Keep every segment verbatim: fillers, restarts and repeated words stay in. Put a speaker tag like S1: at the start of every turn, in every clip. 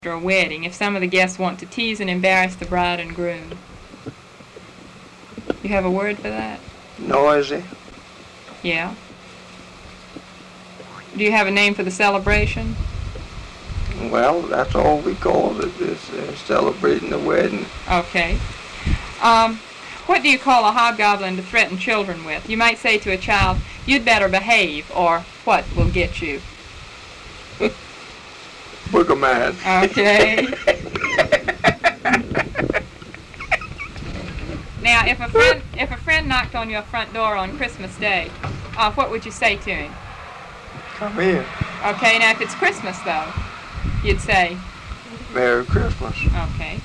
S1: Or a wedding, if some of the guests want to tease and embarrass the bride and groom. You have a word for that?
S2: Noisy.
S1: Yeah. Do you have a name for the celebration?
S2: Well, that's all we call it, is uh, celebrating the wedding.
S1: Okay. Um, what do you call a hobgoblin to threaten children with? You might say to a child, "You'd better behave," or "What will get you?"
S2: Booger man.
S1: Okay. Now, if a friend if a friend knocked on your front door on Christmas Day, uh, what would you say to him?
S2: Come in.
S1: Okay. Now, if it's Christmas though, you'd say,
S2: Merry Christmas.
S1: Okay.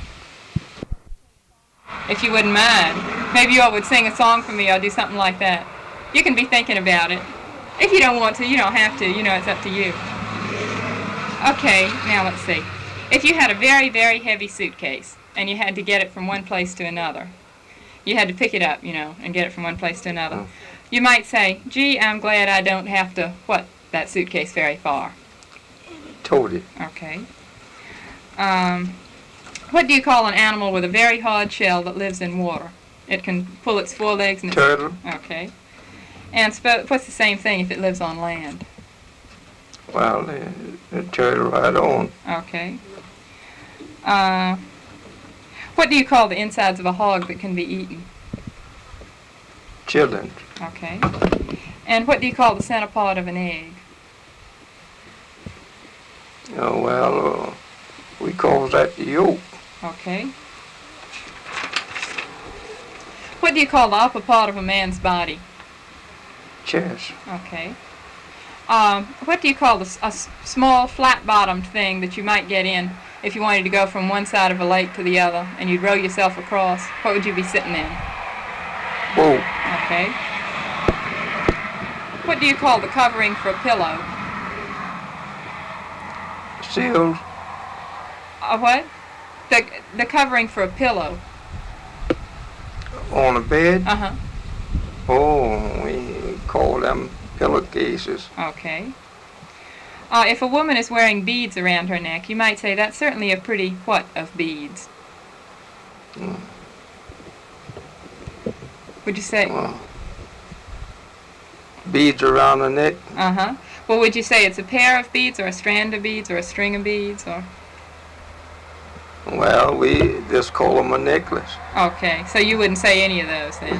S1: If you wouldn't mind, maybe you all would sing a song for me or do something like that. You can be thinking about it. If you don't want to, you don't have to. You know, it's up to you. Okay, now let's see. If you had a very, very heavy suitcase and you had to get it from one place to another, you had to pick it up, you know, and get it from one place to another,
S2: Oh.
S1: you might say, "Gee, I'm glad I don't have to, what, that suitcase very far."
S2: Told it.
S1: Okay. Um, what do you call an animal with a very hard shell that lives in water? It can pull its forelegs and its...
S2: Turtle.
S1: Okay. And spo- what's the same thing if it lives on land?
S2: Well, the, the turtle right on.
S1: Okay. Uh, what do you call the insides of a hog that can be eaten?
S2: Chillin'.
S1: Okay. And what do you call the center part of an egg?
S2: Oh, well, uh, we call that the yolk.
S1: Okay. What do you call the upper part of a man's body?
S2: Chest.
S1: Okay. Um, what do you call the, s- a s- small flat-bottomed thing that you might get in if you wanted to go from one side of a lake to the other and you'd row yourself across? What would you be sitting in?
S2: Boat.
S1: Okay. What do you call the covering for a pillow?
S2: Seals.
S1: A what? The the covering for a pillow.
S2: On a bed.
S1: Uh-huh.
S2: Oh, we call them pillowcases.
S1: Okay. Uh, if a woman is wearing beads around her neck, you might say that's certainly a pretty what of beads?
S2: Mm.
S1: Would you say?
S2: Well, beads around the neck.
S1: Uh-huh. Well, would you say it's a pair of beads or a strand of beads or a string of beads or?
S2: Well, we just call them a necklace.
S1: Okay, so you wouldn't say any of those then.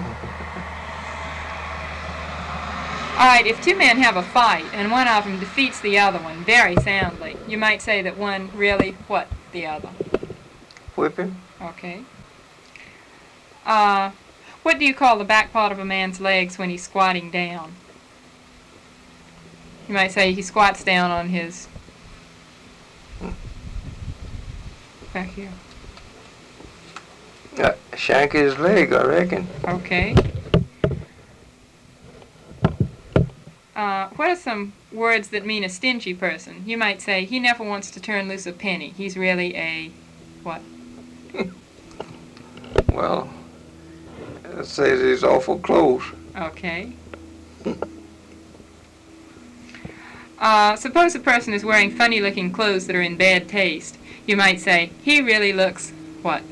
S1: All right, if two men have a fight and one of them defeats the other one very soundly, you might say that one really what the other?
S2: Whipping.
S1: Okay. Uh, what do you call the back part of a man's legs when he's squatting down? You might say he squats down on his... back here.
S2: Uh, shank his leg, I reckon.
S1: Okay. Uh, what are some words that mean a stingy person? You might say, he never wants to turn loose a penny. He's really a... what?
S2: Well, it says he's awful close.
S1: Okay. Uh, suppose a person is wearing funny-looking clothes that are in bad taste. You might say, he really looks... what?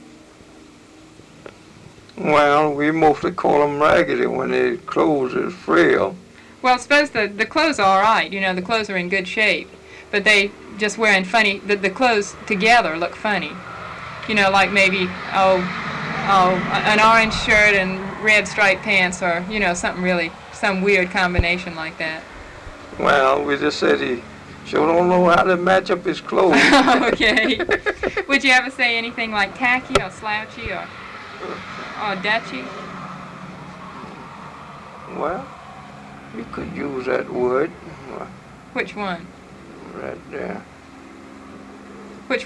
S2: Well, we mostly call them raggedy when their clothes is frail.
S1: Well, suppose the, the clothes are all right. You know, the clothes are in good shape. But they just wearing funny... The, the clothes together look funny. You know, like maybe, oh, oh, an orange shirt and red striped pants or, you know, something really... some weird combination like that.
S2: Well, we just said he sure don't know how to match up his clothes.
S1: Okay. Would you ever say anything like tacky or slouchy or, or dutchy?
S2: Well, you could use that word
S1: Which one?
S2: right there.